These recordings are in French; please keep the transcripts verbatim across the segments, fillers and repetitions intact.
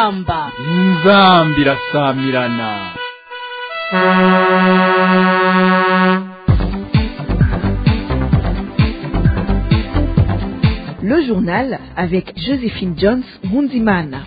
inzamba inzamba irasamirana. Le journal avec Joséphine Jones Munzimana.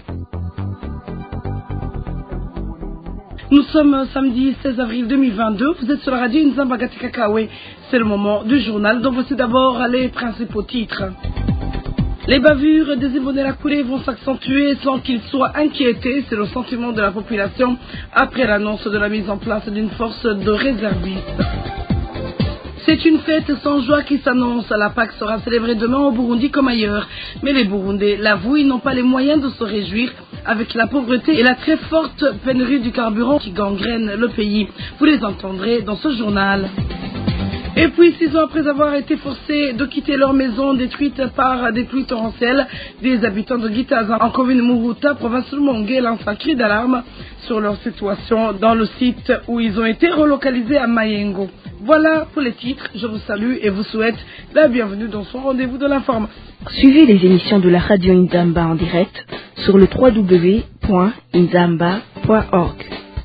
Nous sommes samedi seize avril deux mille vingt-deux, vous êtes sur la radio Nzamba Gatikakawe. C'est le moment du journal, donc voici d'abord les principaux titres. Les bavures des Imbonerakure vont s'accentuer sans qu'ils soient inquiétés, c'est le sentiment de la population après l'annonce de la mise en place d'une force de réservistes. C'est une fête sans joie qui s'annonce. La Pâque sera célébrée demain au Burundi comme ailleurs. Mais les Burundais l'avouent, ils n'ont pas les moyens de se réjouir avec la pauvreté et la très forte pénurie du carburant qui gangrène le pays. Vous les entendrez dans ce journal. Et puis, six ans après avoir été forcés de quitter leur maison détruite par des pluies torrentielles, des habitants de Gitaza, en commune Muruta, province de Mongué, lancent un cri d'alarme sur leur situation dans le site où ils ont été relocalisés à Mayengo. Voilà pour les titres, je vous salue et vous souhaite la bienvenue dans son rendez-vous de l'information. Suivez les émissions de la radio Nzamba en direct sur le w w w point nzamba point org.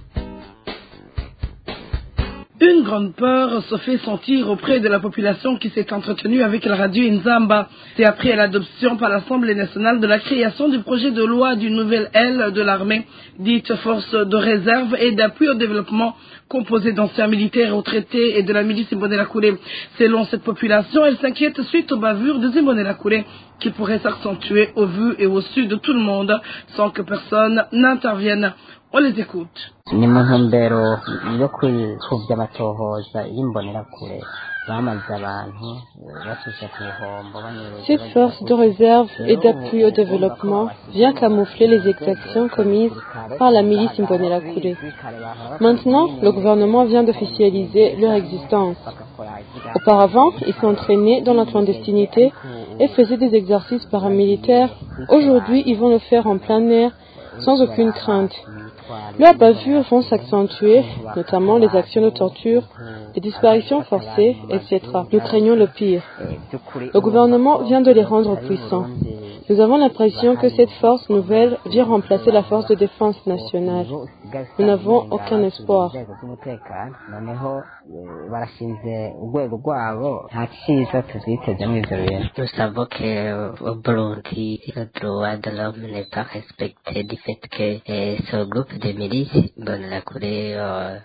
Une grande peur se fait sentir auprès de la population qui s'est entretenue avec la radio Nzamba. C'est après l'adoption par l'Assemblée nationale de la création du projet de loi d'une nouvelle aile de l'armée, dite force de réserve et d'appui au développement, composée d'anciens militaires retraités et de la milice Imbonerakure. Selon cette population, elle s'inquiète suite aux bavures des Imbonerakure qui pourraient s'accentuer au vu et au su de tout le monde sans que personne n'intervienne. On les écoute. Ni mu ntumbero yo kwikuvya amatohoza y'imbonerakure bamaze abantu bashyize ku bihombo. Cette force de réserve et d'appui au développement vient camoufler les exactions commises par la milice Imbonerakure. Maintenant, le gouvernement vient d'officialiser leur existence. Auparavant, ils s'entraînaient dans la clandestinité et faisaient des exercices paramilitaires. Aujourd'hui, ils vont le faire en plein air sans aucune crainte. Leurs bavures vont s'accentuer, notamment les actions de torture, les disparitions forcées, et cetera. Nous craignons le pire. Le gouvernement vient de les rendre puissants. Nous avons l'impression que cette force nouvelle vient remplacer la force de défense nationale. Nous n'avons aucun espoir. Nous savons qu'au Burundi, le droit de l'homme n'est pas respecté du fait que euh, ce groupe de milices, Imbonerakure, euh,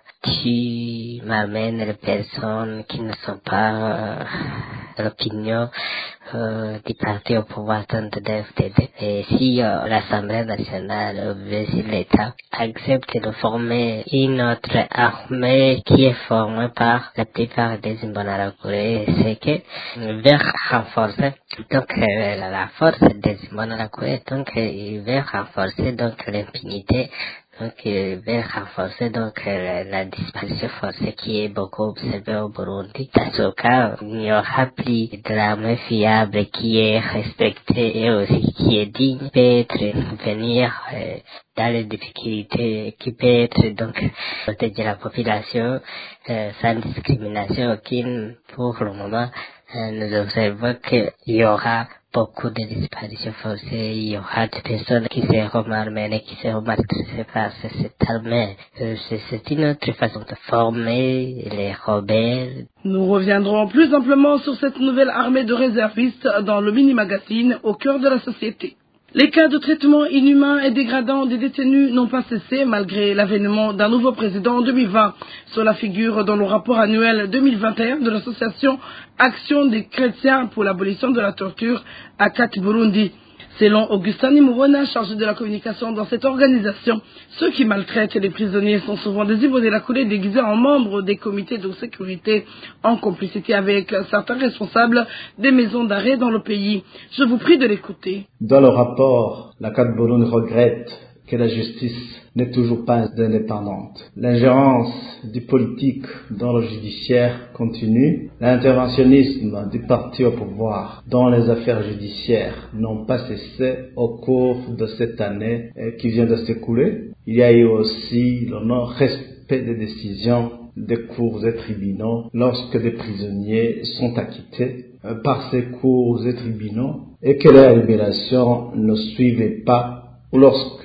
tue, m'amène les personnes qui ne sont pas euh, de l'opinion euh, du parti au pouvoir de D F T D. Et si euh, l'Assemblée nationale veut, si l'État accepte de former une autre armée qui est formée par la plupart des Imbonerakure, c'est que veut renforcer donc euh, la force des Imbonerakure, donc euh, il veut renforcer donc l'impunité. Donc, il veut renforcer donc euh, la disparition forcée qui est beaucoup observée au Burundi. Dans ce cas, il n'y aura plus de l'armée fiable qui est respectée et aussi qui est digne, peut être venir euh, dans les difficultés, qui peut être donc protéger la population euh, sans discrimination aucune. Pour le moment, euh, nous observons qu'il y aura beaucoup de disparitions forcées, il y aura des personnes qui seront malmenées, qui seront maltraitées par cette armée. Euh, c'est une autre façon de former les rebelles. Nous reviendrons plus amplement sur cette nouvelle armée de réservistes dans le mini-magazine au cœur de la société. Les cas de traitement inhumain et dégradant des détenus n'ont pas cessé malgré l'avènement d'un nouveau président en deux mille vingt. Cela figure dans le rapport annuel deux mille vingt et un de l'association Action des chrétiens pour l'abolition de la torture à Kat Burundi. Selon Augustin Nimubona, chargé de la communication dans cette organisation, ceux qui maltraitent les prisonniers sont souvent des Imbonerakure déguisés en membres des comités de sécurité en complicité avec certains responsables des maisons d'arrêt dans le pays. Je vous prie de l'écouter. Dans le rapport, la Kat Burundi regrette que la justice n'est toujours pas indépendante. L'ingérence du politique dans le judiciaire continue. L'interventionnisme du parti au pouvoir dans les affaires judiciaires n'ont pas cessé au cours de cette année qui vient de s'écouler. Il y a eu aussi le non-respect des décisions des cours et tribunaux lorsque des prisonniers sont acquittés par ces cours et tribunaux et que leur libération ne suivait pas ou lorsque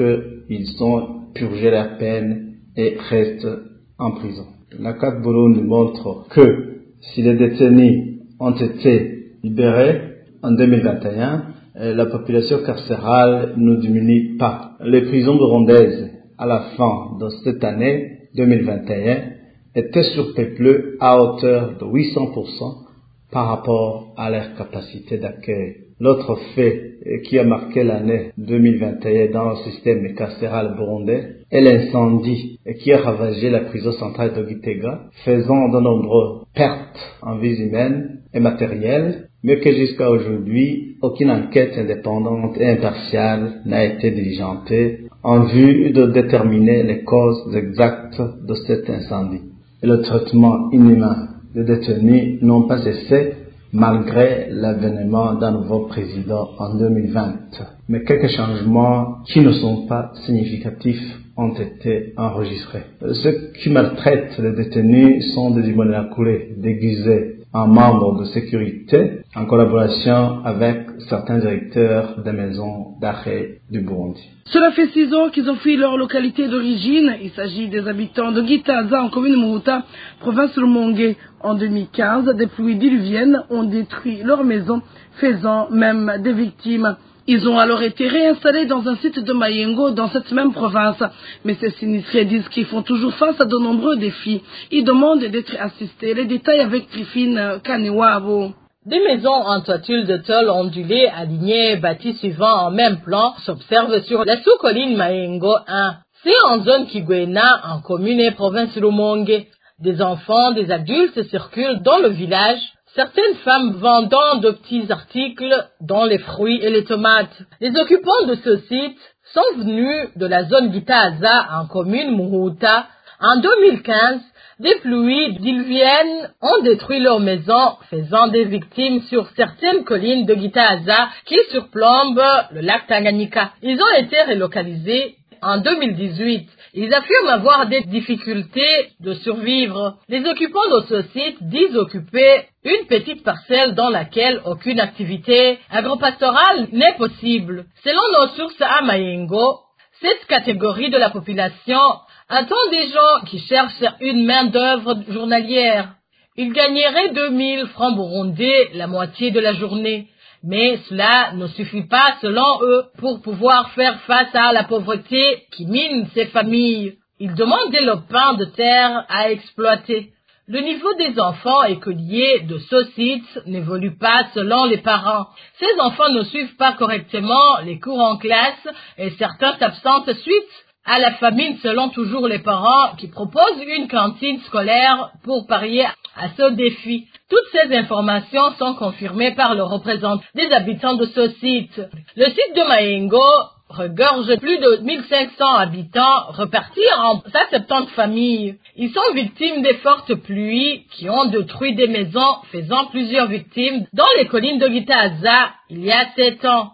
ils ont purgé leur peine et restent en prison. La carte Burundi montre que si les détenus ont été libérés en deux mille vingt et un, la population carcérale ne diminue pas. Les prisons burundaises, à la fin de cette année deux mille vingt et un, étaient surpeuplées à hauteur de huit cents pour cent par rapport à leur capacité d'accueil. L'autre fait qui a marqué l'année deux mille vingt et un dans le système carcéral burundais est l'incendie qui a ravagé la prison centrale de Gitega, faisant de nombreuses pertes en vies humaines et matérielles, mais que jusqu'à aujourd'hui, aucune enquête indépendante et impartiale n'a été diligentée en vue de déterminer les causes exactes de cet incendie. Et le traitement inhumain des détenus n'ont pas cessé malgré l'avènement d'un nouveau président en deux mille vingt. Mais quelques changements qui ne sont pas significatifs ont été enregistrés. Ceux qui maltraitent les détenus sont des Imbonerakure déguisés en membres de sécurité en collaboration avec certains directeurs des maisons d'arrêt du Burundi. Cela fait six ans qu'ils ont fui leur localité d'origine. Il s'agit des habitants de Gitaza en commune Muhuta, province Rumonge. En deux mille quinze, des pluies diluviennes ont détruit leurs maisons, faisant même des victimes. Ils ont alors été réinstallés dans un site de Mayengo dans cette même province. Mais ces sinistrés disent qu'ils font toujours face à de nombreux défis. Ils demandent d'être assistés. Les détails avec Trifine Kanewabo. Des maisons en toiture de tôle ondulées, alignées, bâties suivant en même plan, s'observent sur la sous-colline Mayengo un. C'est en zone Kigwena, en commune et province Rumonge. Des enfants, des adultes circulent dans le village. Certaines femmes vendant de petits articles, dont les fruits et les tomates. Les occupants de ce site sont venus de la zone Gitaza en commune Muhuta. En deux mille quinze, des pluies diluviennes ont détruit leurs maisons, faisant des victimes sur certaines collines de Gitaza qui surplombent le lac Tanganyika. Ils ont été relocalisés en deux mille dix-huit. Ils affirment avoir des difficultés de survivre. Les occupants de ce site disent occuper une petite parcelle dans laquelle aucune activité agropastorale n'est possible. Selon nos sources à Mayengo, cette catégorie de la population attend des gens qui cherchent une main-d'œuvre journalière. Ils gagneraient deux mille francs burundais la moitié de la journée. Mais cela ne suffit pas, selon eux, pour pouvoir faire face à la pauvreté qui mine ces familles. Ils demandent des lopins de terre à exploiter. Le niveau des enfants écoliers de ce site n'évolue pas selon les parents. Ces enfants ne suivent pas correctement les cours en classe et certains s'absentent suite à la famine selon toujours les parents qui proposent une cantine scolaire pour parier à ce défi. Toutes ces informations sont confirmées par le représentant des habitants de ce site. Le site de Mayengo regorge plus de mille cinq cents habitants repartis en cent soixante-dix familles. Ils sont victimes des fortes pluies qui ont détruit des maisons, faisant plusieurs victimes dans les collines de Gitaza il y a sept ans.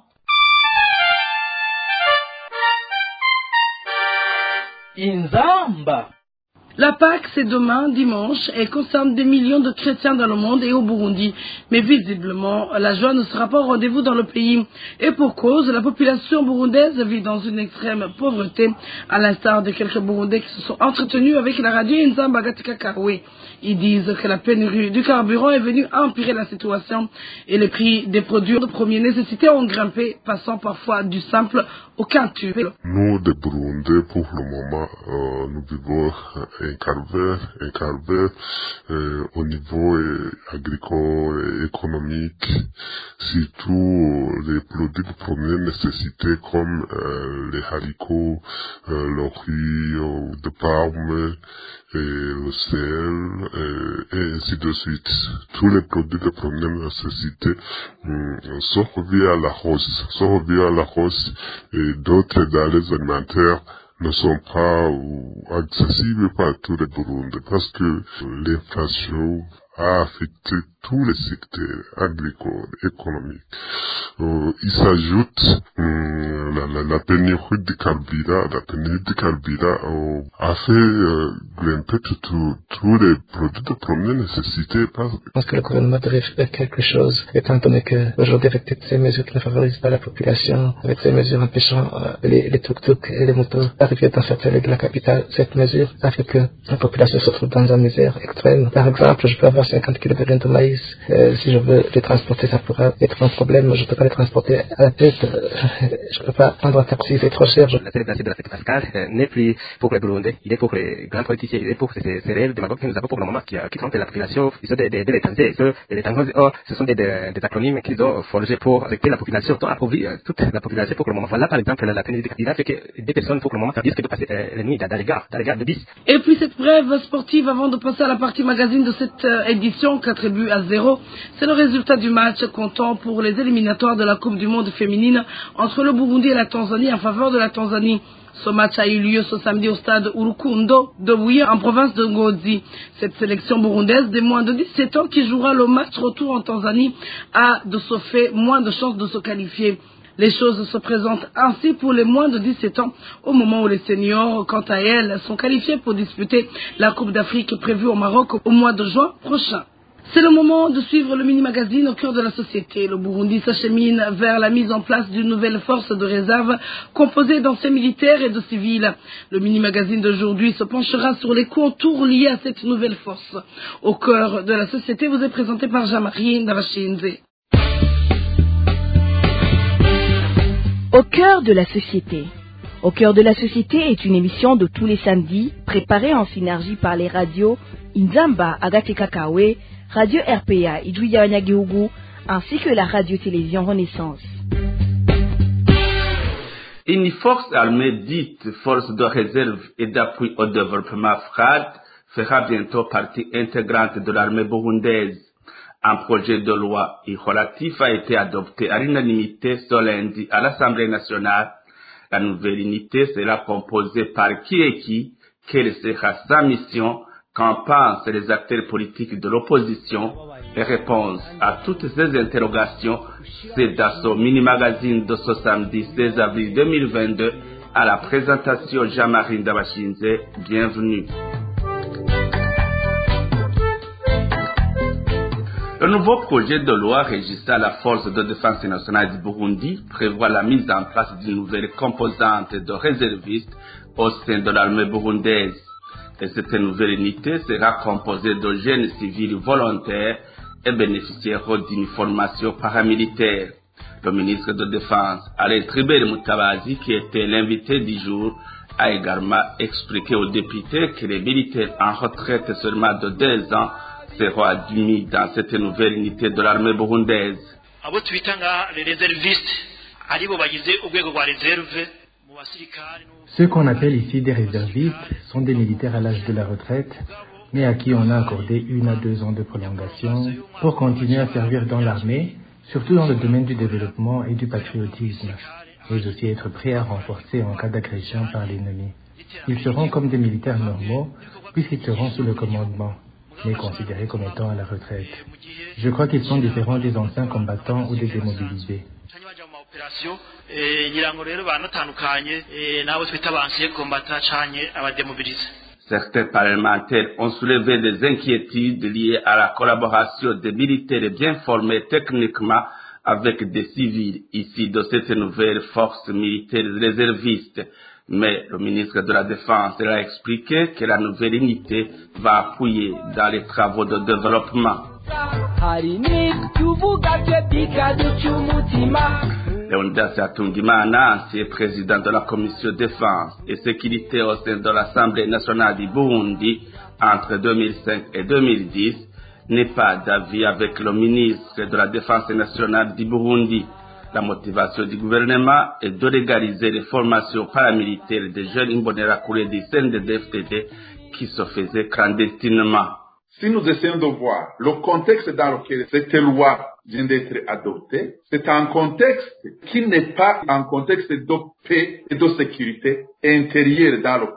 Inzamba. La Pâque, c'est demain, dimanche, et concerne des millions de chrétiens dans le monde et au Burundi. Mais visiblement, la joie ne sera pas au rendez-vous dans le pays. Et pour cause, la population burundaise vit dans une extrême pauvreté, à l'instar de quelques Burundais qui se sont entretenus avec la radio Inzamba Gatika Kawe. Ils disent que la pénurie du carburant est venue empirer la situation et les prix des produits de première nécessité ont grimpé, passant parfois du simple au quintuple. Nous, des Burundais, pour le moment, euh, nous vivons un calvaire, un calvaire euh, au niveau euh, agricole et économique, surtout les produits de première nécessité comme euh, les haricots, euh, le riz euh, de Parme, et le sel, et, et ainsi de suite. Tous les produits de première nécessité hum, sont revus à la hausse, sont revus à la hausse, et d'autres denrées alimentaires ne sont pas accessibles par tous les Burundais parce que l'inflation a affecté tous les secteurs agricoles, économiques. Euh, il s'ajoute euh, la, la, la pénurie de carburant, la pénurie de carburant euh, a fait euh, grimper tous les produits de première nécessité. Je pense que le gouvernement devrait faire quelque chose, étant donné qu'aujourd'hui, avec toutes ces mesures qui ne favorisent pas la population, avec ces mesures empêchant euh, les, les tuk-tuk et les motos d'arriver dans certaines villes de la capitale, cette mesure a fait que la population se trouve dans une misère extrême. Par exemple, je peux avoir cinquante kilos de graines de maïs, euh, si je veux les transporter, ça pourra être un problème, je ne peux pas les transporter à la tête, euh, je ne peux pas prendre un taxi, c'est trop cher. Je... La célébration de la fête pascale euh, n'est plus pour les Burundais, il est pour les grands politiciens, il est pour ces, ces réels démagogues que nous avons pour le moment qui, qui trompent la population, ils sont des, des, des étrangers, les étrangers, oh, ce sont des, des, des acronymes qu'ils ont forgés pour affecter la population, ont appauvri euh, toute la population pour le moment. Voilà par exemple la pénurie de carburant fait que des personnes pour le moment risquent de passer euh, la nuit dans les gares, dans les gares de bis. Et puis cette brève sportive avant de passer à la partie magazine de cette euh, édition, quatre buts à zéro, c'est le résultat du match comptant pour les éliminatoires de la Coupe du Monde féminine entre le Burundi et la Tanzanie en faveur de la Tanzanie. Ce match a eu lieu ce samedi au stade Urukundo de Buya en province de Ngozi. Cette sélection burundaise des moins de dix-sept ans qui jouera le match retour en Tanzanie a de ce fait moins de chances de se qualifier. Les choses se présentent ainsi pour les moins de dix-sept ans au moment où les seniors, quant à elles, sont qualifiés pour disputer la Coupe d'Afrique prévue au Maroc au mois de juin prochain. C'est le moment de suivre le mini-magazine au cœur de la société. Le Burundi s'achemine vers la mise en place d'une nouvelle force de réserve composée d'anciens militaires et de civils. Le mini-magazine d'aujourd'hui se penchera sur les contours liés à cette nouvelle force. Au cœur de la société vous est présenté par Jean-Marie Ndabashinze. Au cœur de la société. Au cœur de la société est une émission de tous les samedis, préparée en synergie par les radios Inzamba Agatekakawe, Radio R P A Idouya Nyagihugu, ainsi que la radio-télévision Renaissance. Une force armée dite force de réserve et d'appui au développement F R A D fera bientôt partie intégrante de l'armée burundaise. Un projet de loi relatif a été adopté à l'unanimité ce lundi à l'Assemblée nationale. La nouvelle unité sera composée par qui et qui, quelle sera sa mission, qu'en pensent les acteurs politiques de l'opposition. Les réponses à toutes ces interrogations, c'est dans ce mini-magazine de ce samedi seize avril deux mille vingt-deux à la présentation Jean-Marie Ndabashinze. Bienvenue. Le nouveau projet de loi régissant la force de défense nationale du Burundi prévoit la mise en place d'une nouvelle composante de réservistes au sein de l'armée burundaise. Et cette nouvelle unité sera composée de jeunes civils volontaires et bénéficiaires d'une formation paramilitaire. Le ministre de Défense, Alain Tribert Mutabazi, qui était l'invité du jour, a également expliqué aux députés que les militaires en retraite seulement de deux ans seront admis dans cette nouvelle unité de l'armée burundaise. Ceux qu'on appelle ici des réservistes sont des militaires à l'âge de la retraite, mais à qui on a accordé une à deux ans de prolongation pour continuer à servir dans l'armée, surtout dans le domaine du développement et du patriotisme, mais aussi être prêts à renforcer en cas d'agression par l'ennemi. Ils seront comme des militaires normaux, puisqu'ils seront sous le commandement, mais considérés comme étant à la retraite. Je crois qu'ils sont différents des anciens combattants ou des démobilisés. Certains parlementaires ont soulevé des inquiétudes liées à la collaboration des militaires bien formés techniquement avec des civils issus de cette nouvelle force militaire réserviste. Mais le ministre de la Défense a expliqué que la nouvelle unité va appuyer dans les travaux de développement. Leonidas Atungimana, ancien président de la commission défense et sécurité au sein de l'Assemblée nationale du Burundi entre deux mille cinq et deux mille dix, n'est pas d'avis avec le ministre de la Défense nationale du Burundi. La motivation du gouvernement est de légaliser les formations paramilitaires des jeunes Imbonerakure du C N D D F T D qui se faisaient clandestinement. Si nous essayons de voir le contexte dans lequel cette loi vient d'être adoptée, c'est un contexte qui n'est pas un contexte de paix et de sécurité intérieure dans le peuple.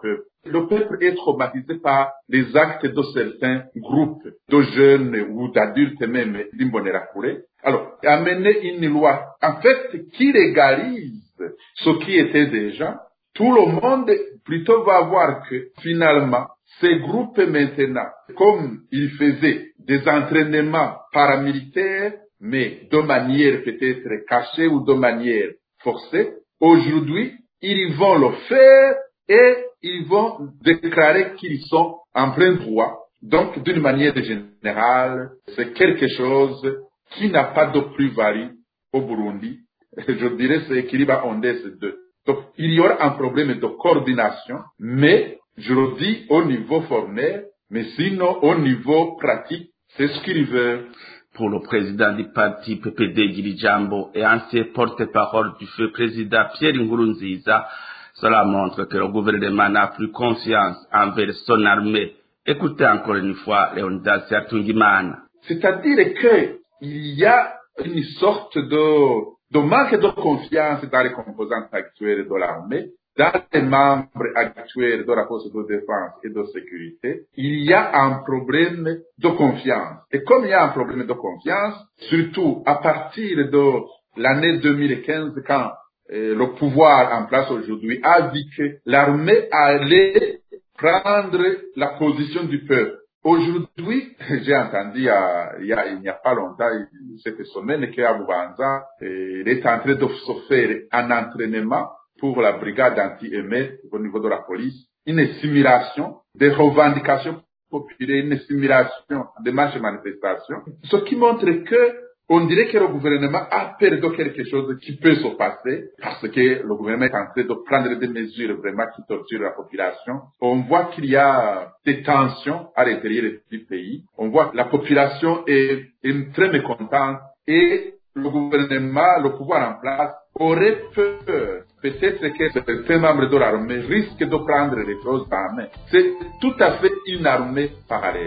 le peuple est traumatisé par les actes de certains groupes de jeunes ou d'adultes même d'Imbonerakure. Alors, amener une loi, en fait, qui légalise ce qui était déjà, tout le monde plutôt va voir que finalement, ces groupes maintenant, comme ils faisaient des entraînements paramilitaires, mais de manière peut-être cachée ou de manière forcée, aujourd'hui, ils vont le faire et ils vont déclarer qu'ils sont en plein droit. Donc, d'une manière générale, c'est quelque chose qui n'a pas de plus-value au Burundi. Je dirais c'est équilibre en deux. Donc, il y aura un problème de coordination, mais je le dis au niveau formel, mais sinon au niveau pratique, c'est ce qu'il veut. Pour le président du parti P P D Gili Jambo et ancien porte-parole du feu président Pierre Nkurunziza, cela montre que le gouvernement n'a plus confiance envers son armée. Écoutez encore une fois Leonidas Yatungimana. C'est-à-dire qu'il y a une sorte de, de manque de confiance dans les composantes actuelles de l'armée, dans les membres actuels de la force de défense et de sécurité. Il y a un problème de confiance. Et comme il y a un problème de confiance, surtout à partir de l'année deux mille quinze, quand euh, le pouvoir en place aujourd'hui a dit que l'armée allait prendre la position du peuple. Aujourd'hui, j'ai entendu il y a, il y a, il n'y a pas longtemps, cette semaine, qu'à Bubanza, il est en train de se faire un entraînement pour la brigade anti-émeute au niveau de la police, une simulation des revendications populaires, une simulation des marches et manifestations, ce qui montre que on dirait que le gouvernement a peur de quelque chose qui peut se passer parce que le gouvernement est en train de prendre des mesures vraiment qui torturent la population. On voit qu'il y a des tensions à l'intérieur du pays. On voit que la population est, est très mécontente et le gouvernement, le pouvoir en place, aurait peur. Peut-être que certains membres de l'armée risquent de prendre les choses en main. C'est tout à fait une armée parallèle.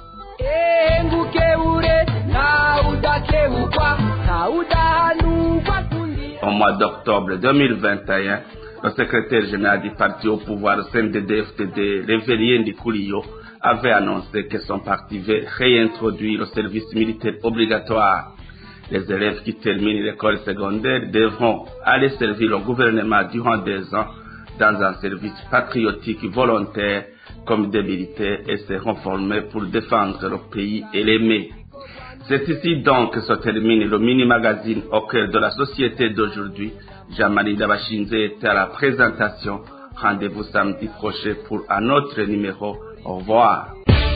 Au mois d'octobre deux mille vingt et un, le secrétaire général du parti au pouvoir C N D D F D D, Révérien Ndikuliyo, avait annoncé que son parti veut réintroduire le service militaire obligatoire. Les élèves qui terminent l'école secondaire devront aller servir le gouvernement durant deux ans dans un service patriotique volontaire comme des militaires et seront formés pour défendre le pays et l'aimer. C'est ici donc que se termine le mini-magazine au cœur de la société d'aujourd'hui. Jean-Marie Dabashinze était à la présentation. Rendez-vous samedi prochain pour un autre numéro. Au revoir.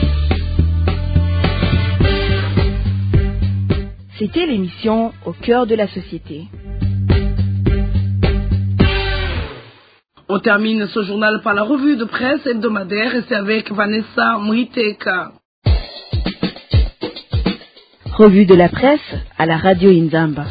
C'était l'émission Au cœur de la société. On termine ce journal par la revue de presse hebdomadaire et c'est avec Vanessa Mwiteka. Revue de la presse à la radio Inzamba.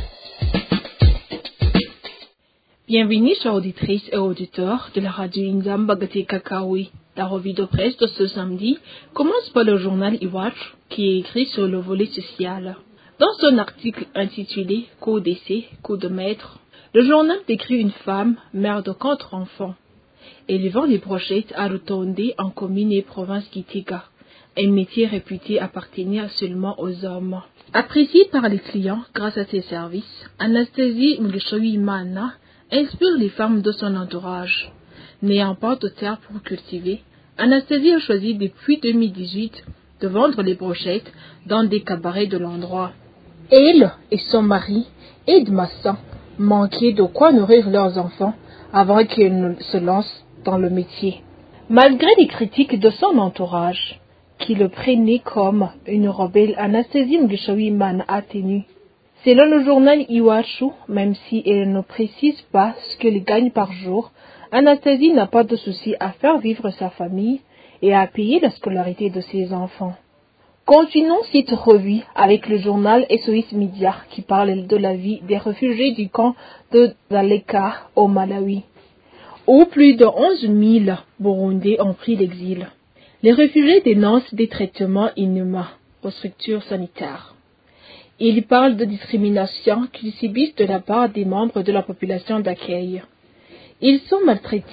Bienvenue chers auditrices et auditeurs de la radio Inzamba Gatekakawi. La revue de presse de ce samedi commence par le journal Iwachu qui est écrit sur le volet social. Dans son article intitulé « Coup d'essai, coup de maître », le journal décrit une femme, mère de quatre enfants, élevant les brochettes à Rutonde en commune et province Gitega, un métier réputé appartenir seulement aux hommes. Appréciée par les clients grâce à ses services, Anastasie Mlishoimana inspire les femmes de son entourage. N'ayant pas de terre pour cultiver, Anastasie a choisi depuis deux mille dix-huit de vendre les brochettes dans des cabarets de l'endroit. Elle et son mari, Ed Massan, manquaient de quoi nourrir leurs enfants avant qu'ils ne se lancent dans le métier. Malgré les critiques de son entourage, qui le prenaient comme une rebelle, Anastasie Mlishoimana a tenu. Selon le journal Iwachu, même si elle ne précise pas ce qu'elle gagne par jour, Anastasie n'a pas de souci à faire vivre sa famille et à payer la scolarité de ses enfants. Continuons cette revue avec le journal S O S Media qui parle de la vie des réfugiés du camp de Dzaleka au Malawi, où plus de onze mille Burundais ont pris l'exil. Les réfugiés dénoncent des traitements inhumains aux structures sanitaires. Ils parlent de discrimination qu'ils subissent de la part des membres de la population d'accueil. Ils sont maltraités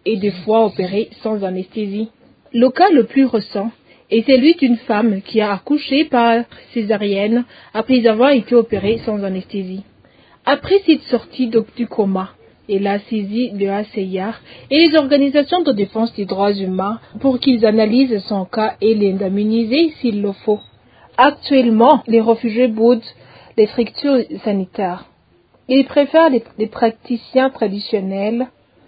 et des fois opérés sans anesthésie. Le cas le plus récent est celui d'une femme qui a accouché par césarienne après avoir été opérée sans anesthésie. Après cette sortie de, du coma, elle a saisi le H C R et les organisations de défense des droits humains pour qu'ils analysent son cas et l'indemniser s'il le faut. Actuellement, les réfugiés boudent les structures sanitaires. Ils préfèrent les, les praticiens traditionnels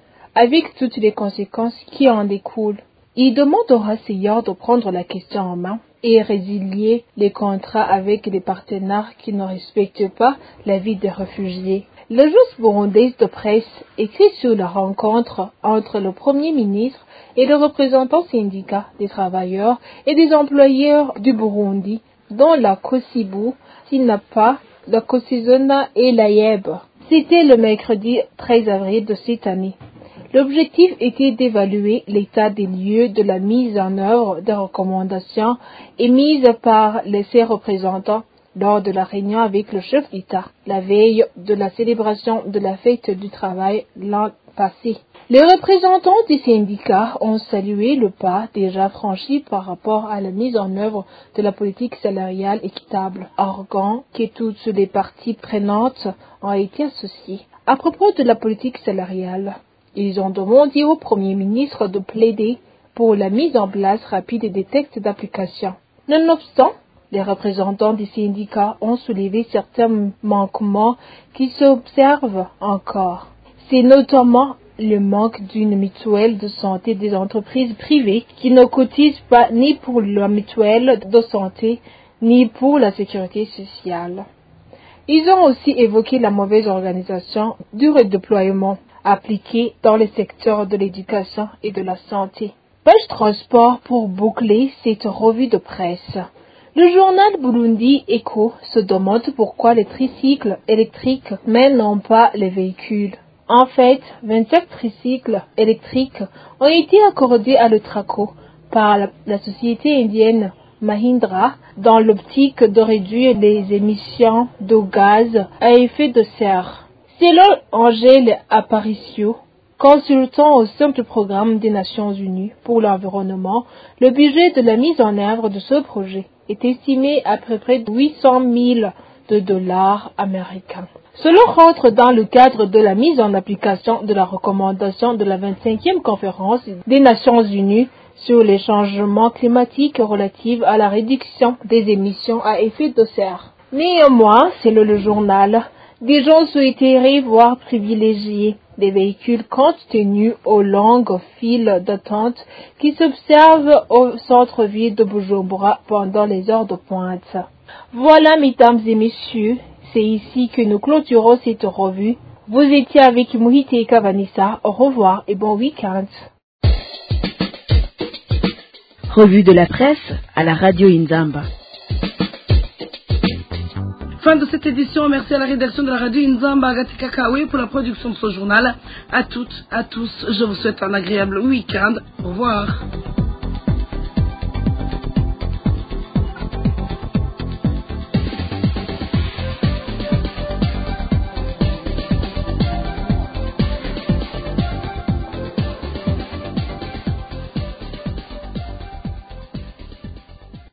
avec toutes les conséquences qui en découlent. Ils demandent au H C R de prendre la question en main et résilier les contrats avec les partenaires qui ne respectent pas la vie des réfugiés. L'agence burundaise de presse écrit sur la rencontre entre le Premier ministre et le représentant syndicat des travailleurs et des employeurs du Burundi, dont la COSIBU, SINAPA, la COSIZONA et la Y E B. C'était le mercredi treize avril de cette année. L'objectif était d'évaluer l'état des lieux de la mise en œuvre des recommandations émises par ses représentants lors de la réunion avec le chef d'État, la veille de la célébration de la fête du travail l'an passé. Les représentants des syndicats ont salué le pas déjà franchi par rapport à la mise en œuvre de la politique salariale équitable, organe que toutes les parties prenantes ont été associées. À propos de la politique salariale, ils ont demandé au Premier ministre de plaider pour la mise en place rapide des textes d'application. Nonobstant, les représentants des syndicats ont soulevé certains manquements qui s'observent encore. C'est notamment le manque d'une mutuelle de santé des entreprises privées qui ne cotisent pas ni pour la mutuelle de santé ni pour la sécurité sociale. Ils ont aussi évoqué la mauvaise organisation du redéploiement appliqué dans les secteurs de l'éducation et de la santé. Page transport pour boucler cette revue de presse. Le journal Burundi Echo se demande pourquoi les tricycles électriques mènent pas les véhicules. En fait, vingt-sept tricycles électriques ont été accordés à l'Utraco par la, la société indienne Mahindra dans l'optique de réduire les émissions de gaz à effet de serre. Selon Angèle Aparicio, consultant au sein du programme des Nations Unies pour l'environnement, le budget de la mise en œuvre de ce projet est estimé à peu près huit cent mille de dollars américains. Cela rentre dans le cadre de la mise en application de la recommandation de la vingt-cinquième conférence des Nations Unies sur les changements climatiques relatifs à la réduction des émissions à effet de serre. Néanmoins, selon le journal, des gens souhaiteraient voir privilégier des véhicules compte tenu aux longues files d'attente qui s'observent au centre-ville de Bujumbura pendant les heures de pointe. Voilà, mesdames et messieurs, c'est ici que nous clôturons cette revue. Vous étiez avec Muhiteka Vanessa. Au revoir et bon week-end. Revue de la presse à la radio Inzamba. Fin de cette édition. Merci à la rédaction de la radio Inzamba Agati Kakawe pour la production de ce journal. À toutes, à tous, je vous souhaite un agréable week-end. Au revoir.